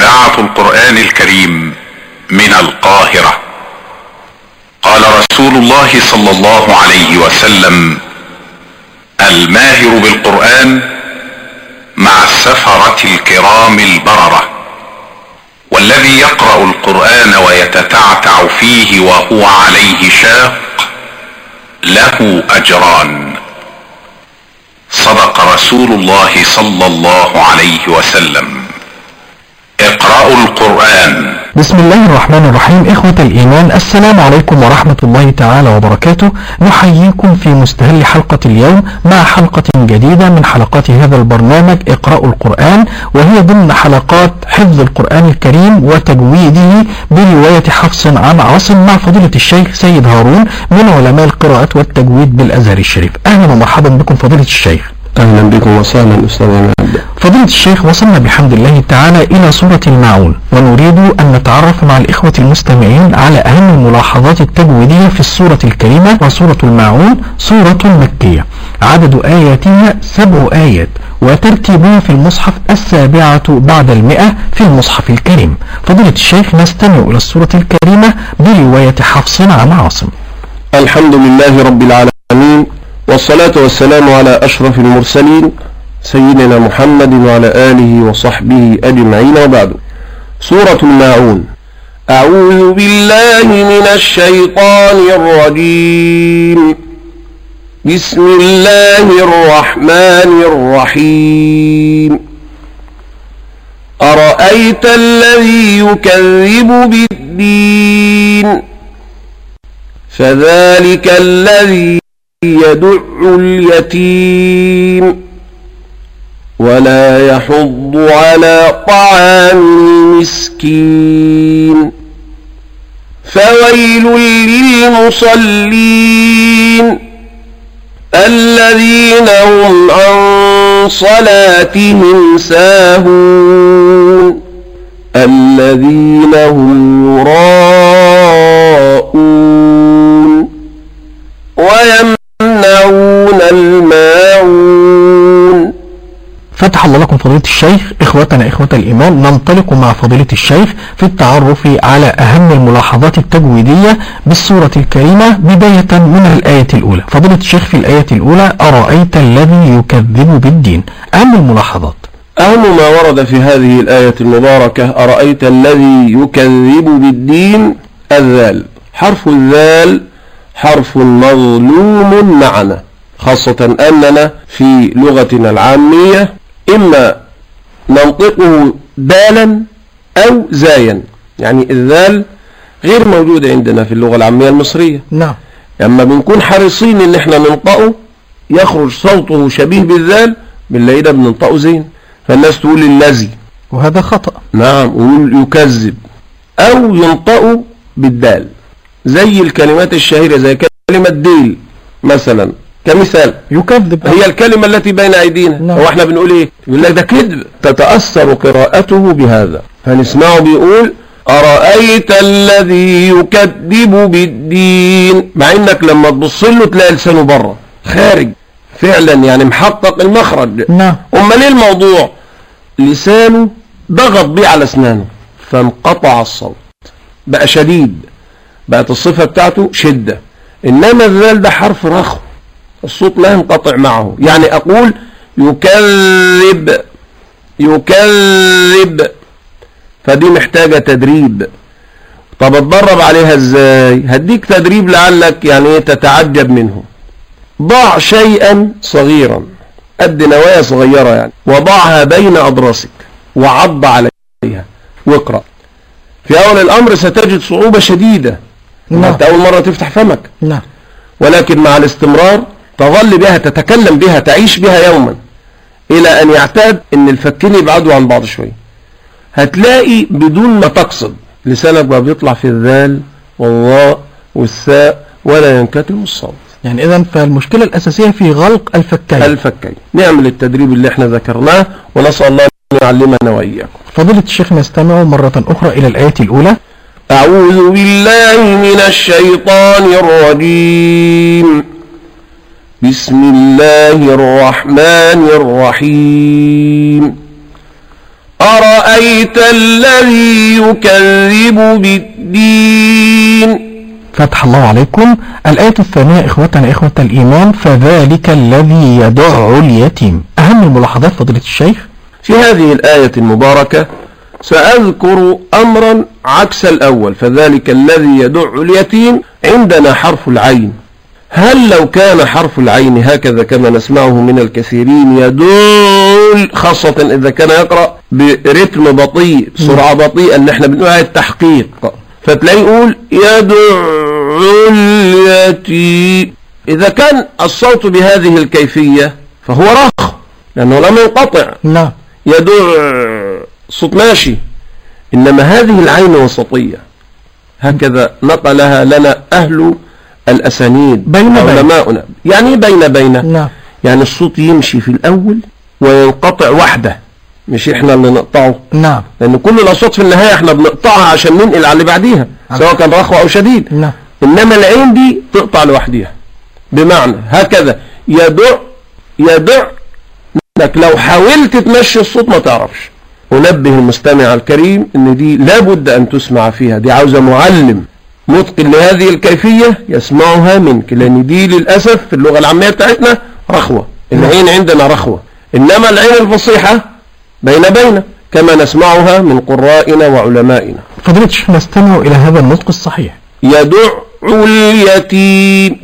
إذاعة القرآن الكريم من القاهرة. قال رسول الله صلى الله عليه وسلم: الماهر بالقرآن مع السفرة الكرام البررة، والذي يقرأ القرآن ويتتعتع فيه وهو عليه شاق له أجران. صدق رسول الله صلى الله عليه وسلم. اقرأوا القرآن. بسم الله الرحمن الرحيم. إخوة الإيمان، السلام عليكم ورحمة الله تعالى وبركاته. نحييكم في مستهل حلقة اليوم مع حلقة جديدة من حلقات هذا البرنامج اقرأوا القرآن، وهي ضمن حلقات حفظ القرآن الكريم وتجويده برواية حفص عن عاصم مع فضيلة الشيخ سيد هارون من علماء القراءة والتجويد بالأزهر الشريف. أهلا ومرحبا بكم فضيلة الشيخ. أهلا بكم وسهلا أستاذ عماد. فضيلة الشيخ، وصلنا بحمد الله تعالى إلى سورة الماعون، ونريد أن نتعرف مع الإخوة المستمعين على أهم الملاحظات التجويدية في السورة الكريمة. وسورة الماعون سورة مكية، عدد آياتها 7 آيات، وترتيبها في المصحف 7 بعد 100 في المصحف الكريم. فضيلة الشيخ، نستمع إلى السورة الكريمة برواية حفص عن عاصم. الحمد لله رب العالمين، والصلاة والسلام على أشرف المرسلين سيدنا محمد وعلى آله وصحبه أجمعين، وبعد. سورة الماعون. أعوذ بالله من الشيطان الرجيم. بسم الله الرحمن الرحيم. أرأيت الذي يكذب بالدين فذلك الذي يدع اليتيم ولا يحض على طعام المسكين فويل للمصلين الذين هم عن صلاتهم ساهون الذين هم يراءون ويمنعون الماعون. فتح الله لكم فضيلة الشيخ. إخوتنا إخوة الإيمان، ننطلق مع فضيلة الشيخ في التعرف على أهم الملاحظات التجويدية بالسورة الكريمة، بداية من الآية الأولى. فضيلة الشيخ، في الآية الأولى: أرأيت الذي يكذب بالدين. أهم الملاحظات. أهم ما ورد في هذه الآية المباركة: أرأيت الذي يكذب بالدين. الذال، حرف الذال حرف مظلوم معنا، خاصة أننا في لغتنا العامية إما ننطقه دالا أو زايا، يعني الذال غير موجودة عندنا في اللغة العامية المصرية. نعم. أما بنكون حريصين إن احنا ننطقه يخرج صوته شبيه بالذال، بالليلة بننطقه زين، فالناس تقول الذي، وهذا خطأ. نعم، ويقول يكذب، أو ينطقه بالدال، زي الكلمات الشهيرة زي كلمة ديل مثلا كمثال. يكذب هي الكلمة التي بين أيدينا. نعم. هو احنا بنقول ايه؟ يقول لك ده كذب، تتأثر قراءته بهذا، فنسمعه بيقول أرأيت الذي يكذب بالدين، مع انك لما تبص له تلاقي لسانه بره خارج فعلا، يعني محقق المخرج. نعم. امال ايه الموضوع؟ لسانه ضغط بيه على اسنانه فانقطع الصوت، بقى شديد، بقت الصفة بتاعته شدة. إنما الذال ده حرف رخو، الصوت لا ينقطع معه، يعني أقول يكذب يكذب، فدي محتاجة تدريب. طب اتدرب عليها ازاي؟ هديك تدريب لعلك يعني تتعجب منه. ضع شيئا صغيرا قد نوايا صغيرة يعني، وضعها بين أضراسك وعض عليها واقرأ. في أول الأمر ستجد صعوبة شديدة. نعم. أنت أول مرة تفتح فمك. نعم. ولكن مع الاستمرار تظل بها، تتكلم بها، تعيش بها يوما، إلى أن يعتاد أن الفكين يبعدوا عن بعض شوي. هتلاقي بدون ما تقصد لسانك بقى بيطلع في الذال والظاء والثاء ولا ينكتم الصوت. يعني إذن فالمشكلة الأساسية في غلق الفكين. نعمل التدريب اللي احنا ذكرناه، ونسأل الله أن يعلمنا وإياكم. فضيلة الشيخ، نستمع مرة أخرى إلى الآية الأولى. أعوذ بالله من الشيطان الرجيم. بسم الله الرحمن الرحيم. أرأيت الذي يكذب بالدين. فتح الله عليكم. الآية الثانية إخوتنا إخوة الإيمان، فذلك الذي يدع اليتيم. أهم الملاحظات فضيلة الشيخ في هذه الآية المباركة سأذكر أمرا عكس الأول. فذلك الذي يدع اليتيم عندنا حرف العين. هل لو كان حرف العين هكذا كما نسمعه من الكثيرين يدل، خاصة إذا كان يقرأ برتم بطيء سرعة بطيئة اللي احنا بنقول عليه التحقيق، فتلاقيه يقول يدع اليتيم. إذا كان الصوت بهذه الكيفية فهو رخ لأنه لم ينقطع. نعم. يدع صوت ماشي. إنما هذه العين وسطية، هكذا نقلها لنا أهل الأسانيد بين علماؤنا. يعني بين نعم. يعني الصوت يمشي في الأول وينقطع وحده، مش احنا اللي نقطعه. نعم. لأن كل الأصوات في النهاية احنا بنقطعها عشان ننقل على اللي بعديها سواء كان رخوة أو شديد. نعم. إنما العين دي تقطع لوحديها. بمعنى هكذا يدع انك لو حاولت تمشي الصوت ما تعرفش. أنبه المستمع الكريم ان دي لابد ان تسمع فيها، دي عاوزة معلم متقن لهذه الكيفية يسمعها منك، لان دي للأسف في اللغة العامية بتاعتنا رخوة. العين عندنا رخوة، انما العين الفصيحة بين كما نسمعها من قرائنا وعلمائنا. فضيلة الشيخ نستمع الى هذا النطق الصحيح. يدع اليتيم.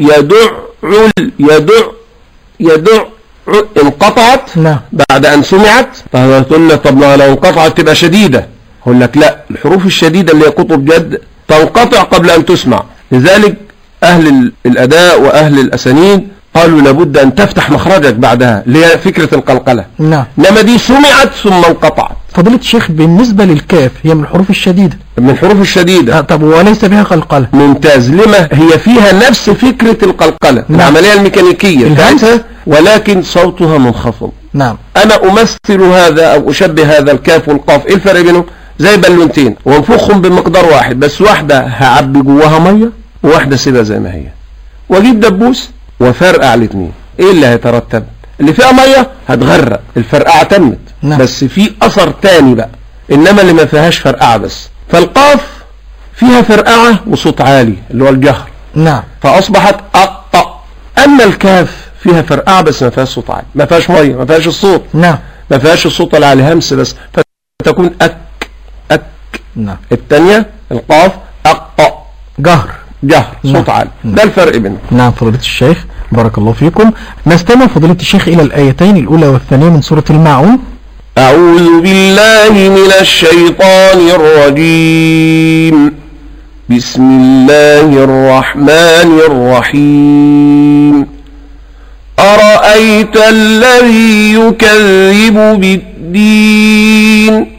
يدع انقطعت. نعم. بعد ان سمعت. تقول لك طب لو انقطعت تبقى شديدة. اقول لك لا، الحروف الشديدة اللي هي قطب جد تنقطع قبل ان تسمع. لذلك اهل الاداء واهل الاسانيد قالوا لابد ان تفتح مخرجك بعدها، اللي هي فكرة القلقلة. نعم. انما دي سمعت ثم انقطعت. فضيلة الشيخ بالنسبة للكاف هي من الحروف الشديدة. من الحروف الشديدة. طب وليس بها قلقلة. ممتاز. لما هي فيها نفس فكرة القلقلة. نعم. العملية الميكانيكية بتاعتها، ولكن صوتها منخفض. نعم. انا امثل هذا او اشبه هذا الكاف والقاف. ايه الفرق بينهم؟ زي بالونتين وانفخهم بمقدار واحد، بس واحدة هعبي جواها مية وواحدة سيبها زي ما هي، واجيب دبوس وفرقع الاثنين. ايه اللي هيترتب؟ اللي فيها مية هتغرق، الفرقعة تمت. نعم. بس في اثر تاني بقى، انما اللي ما فيهاش فرقعة بس. فالقاف فيها فرقعة وصوت عالي اللي هو الجهر. نعم. فاصبحت اقطع. اما الكاف فيها فرقعة بس ما فيهاش صوت عالي، ما فيهاش مية، ما فيهاش الصوت. نعم. ما فيهاش الصوت العالي، همس بس، فتكون اك. نعم. الثانية القاف اقطع، جهر صوت عالي. ده الفرق بينهم. نعم. فضيلة الشيخ بارك الله فيكم. نستمع فضيلة الشيخ الى الايتين الاولى والثانية من سورة الماعون. اعوذ بالله من الشيطان الرجيم. بسم الله الرحمن الرحيم. أرأيت الذي يكذب بالدين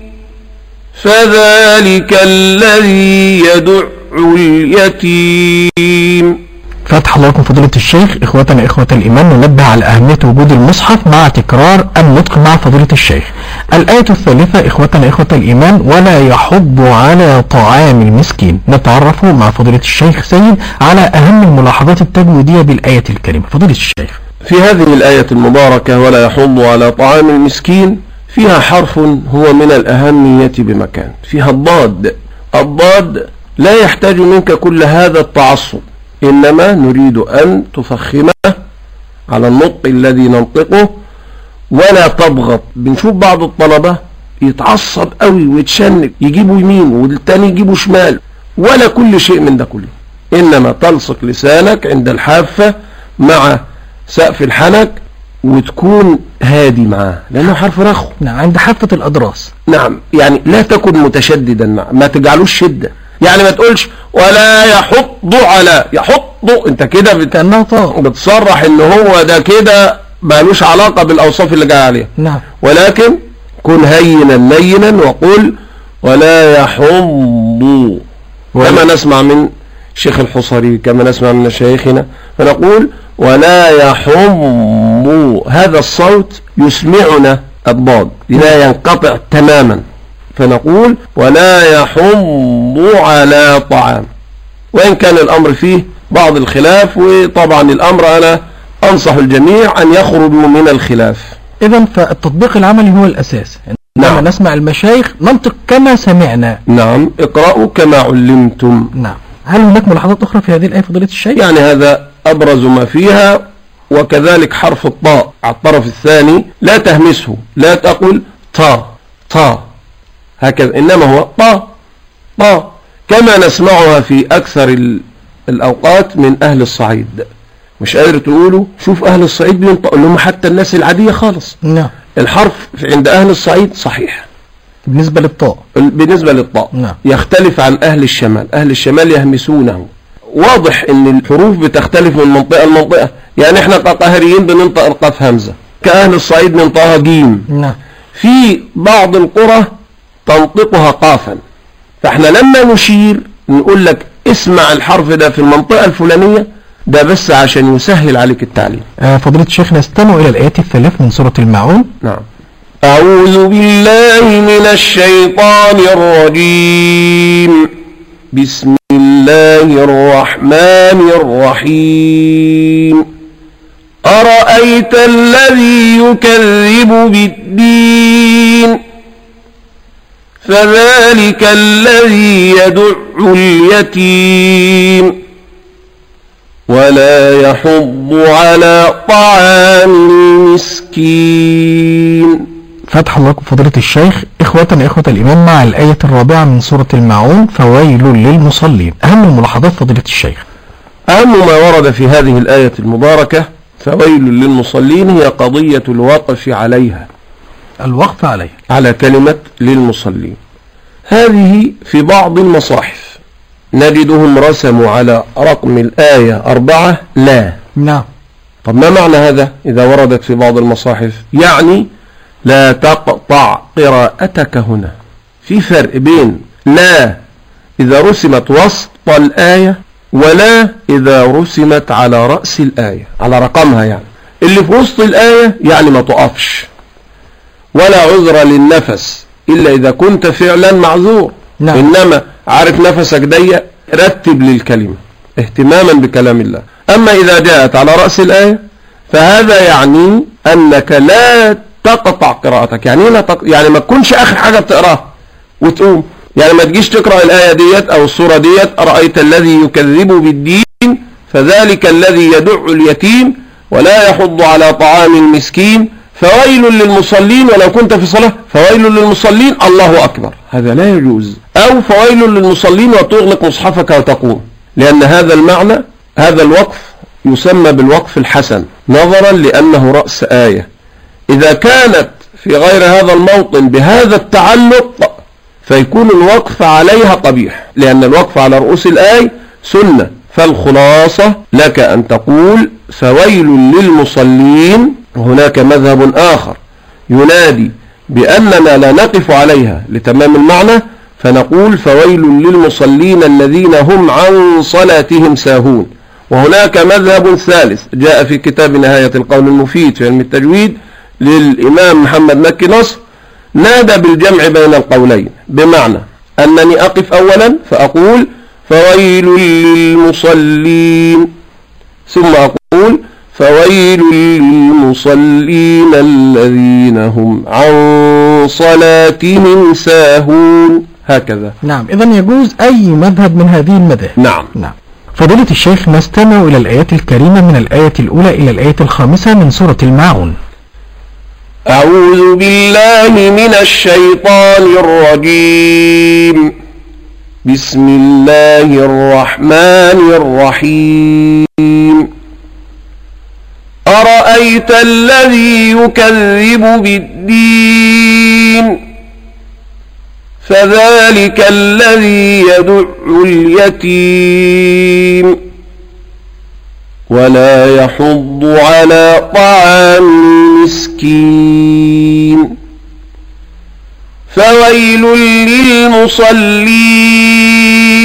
فذلك الذي يدع اليتيم. فتح الله لكم فضيلة الشيخ. إخوتنا إخوة الإيمان، ننبه على أهمية وجود المصحف مع تكرار النطق مع فضيلة الشيخ. الآية الثالثة إخوتنا إخوة الإيمان، ولا يحض على طعام المسكين. نتعرف مع فضيلة الشيخ سيد على أهم الملاحظات التجويدية بالآية الكريمة. فضيلة الشيخ. في هذه الآية المباركة ولا يحض على طعام المسكين فيها حرف هو من الأهمية بمكان، فيها الضاد. الضاد لا يحتاج منك كل هذا التعصب، إنما نريد أن تفخمه على النطق الذي ننطقه ولا تضغط. بنشوف بعض الطلبة يتعصب قوي ويتشنج، يجيبوا يمين والتاني يجيبوا شمال، ولا كل شيء من ده كله. إنما تلصق لسانك عند الحافة مع سقف الحنك وتكون هادي معاه، لأنه حرف رخو. نعم. عند حافة الأضراس. نعم. يعني لا تكن متشددا معه، ما تجعلوش شدة. يعني ما تقولش ولا يحض على يحض، انت كده كأنها طاء، بتصرح ان هو ده كده مالوش علاقة بالاوصاف اللي جاي عليها. نعم. ولكن كن هينا لينا وقل ولا يحض، كما نسمع من شيخ الحصري، كما نسمع من شيخنا، فنقول ولا يحض. هذا الصوت يسمعنا الضاد، لا ينقطع تماما، فنقول ولا يحض على طعام. وإن كان الأمر فيه بعض الخلاف، وطبعا الأمر أنا أنصح الجميع أن يخرجوا من الخلاف. إذن فالتطبيق العملي هو الأساس. نعم. عندما نسمع المشايخ ننطق كما سمعنا. نعم، اقرأوا كما علمتم. نعم. هل هناك ملاحظات أخرى في هذه الآية فضيلة الشيخ؟ يعني هذا أبرز ما فيها. وكذلك حرف الطاء على الطرف الثاني لا تهمسه، لا تقول طا هكذا، إنما هو طا كما نسمعها في أكثر الأوقات من أهل الصعيد. مش قادر تقولوا، شوف أهل الصعيد بينطقوا لهم حتى الناس العادية خالص. نعم. الحرف عند أهل الصعيد صحيح بالنسبة للطاء. نعم. يختلف عن أهل الشمال. أهل الشمال يهمسونه. واضح ان الحروف بتختلف من منطقة لمنطقة. يعني احنا كقاهريين بننطق القاف همزة، كأهل الصعيد بننطقها جيم. نعم. في بعض القرى تنطقها قافا، فاحنا لما نشير نقول لك اسمع الحرف ده في المنطقة الفلانية، ده بس عشان يسهل عليك التعليم. فضيلة الشيخ نستمع إلى الآيات الثلاث من سورة الماعون. نعم. أعوذ بالله من الشيطان الرجيم. بسم الله الرحمن الرحيم. أرأيت الذي يكذب بالدين فذلك الذي يدع اليتيم ولا يحض على طعام المسكين. فتح الله فضيلة الشيخ. إخوة الإيمان، مع الآية الرابعة من سورة الماعون، فويل للمصلين. أهم الملاحظات فضيلة الشيخ. أهم ما ورد في هذه الآية المباركة فويل للمصلين هي قضية الوقف عليها. الوقف عليها على كلمة للمصلين. هذه في بعض المصاحف نجدهم رسموا على رقم الآية 4 لا. نعم. طب ما معنى هذا إذا وردت في بعض المصاحف؟ يعني لا تقطع قراءتك هنا. في فرق بين لا إذا رسمت وسط الآية ولا إذا رسمت على رأس الآية، على رقمها. يعني اللي في وسط الآية يعني ما تقفش، ولا عذر للنفس إلا إذا كنت فعلا معذور. نعم. إنما عارف نفسك ضيق، رتب للكلمة اهتماما بكلام الله. أما إذا جاءت على رأس الآية فهذا يعني أنك لا تقطع قراءتك. يعني يعني ما تكونش آخر حاجة بتقراها وتقوم. يعني ما تجيش تقرأ الآية ديت أو السورة ديت أرأيت الذي يكذب بالدين فذلك الذي يدع اليتيم ولا يحض على طعام المسكين فويل للمصلين، ولو كنت في صلاة فويل للمصلين الله أكبر، هذا لا يجوز. أو فويل للمصلين وتغلق مصحفك وتقوم، لأن هذا المعنى، هذا الوقف يسمى بالوقف الحسن نظرا لأنه رأس آية. إذا كانت في غير هذا الموطن بهذا التعلق فيكون الوقف عليها قبيح، لأن الوقف على رؤوس الآية سنة. فالخلاصة لك أن تقول فويل للمصلين. وهناك مذهب آخر ينادي بأننا لا نقف عليها لتمام المعنى، فنقول فويل للمصلين الذين هم عن صلاتهم ساهون. وهناك مذهب ثالث جاء في كتاب نهاية القول المفيد في علم التجويد للإمام محمد مكي نصر، نادى بالجمع بين القولين، بمعنى أنني أقف أولا فأقول فويل للمصلين، ثم أقول فويل للمصلين الذين هم عن صلاتهم ساهون، هكذا. نعم. إذن يجوز أي مذهب من هذه المذاهب. نعم. فضيلة الشيخ نستمع إلى الآيات الكريمة من الآية الأولى إلى الآية الخامسة من سورة الماعون. أعوذ بالله من الشيطان الرجيم. بسم الله الرحمن الرحيم. أرأيت الذي يكذب بالدين فذلك الذي يدع اليتيم ولا يحض على طعام المسكين فويل للمصلين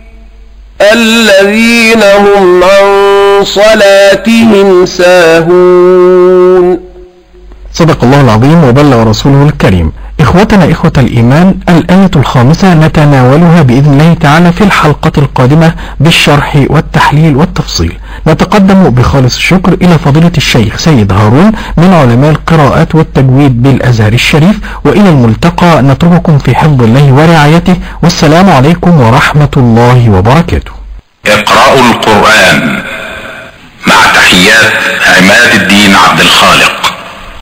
الذين هم عن صلاتهم ساهون. صدق الله العظيم وبلغ رسوله الكريم. إخوتنا إخوة الإيمان، الآية الخامسة نتناولها بإذن الله تعالى في الحلقة القادمة بالشرح والتحليل والتفصيل. نتقدم بخالص الشكر إلى فضيلة الشيخ سيد هارون من علماء القراءات والتجويد بالأزهر الشريف، وإلى الملتقى نترككم في حفظ الله ورعايته، والسلام عليكم ورحمة الله وبركاته. اقرأوا القرآن مع تحيات عماد الدين عبد الخالق.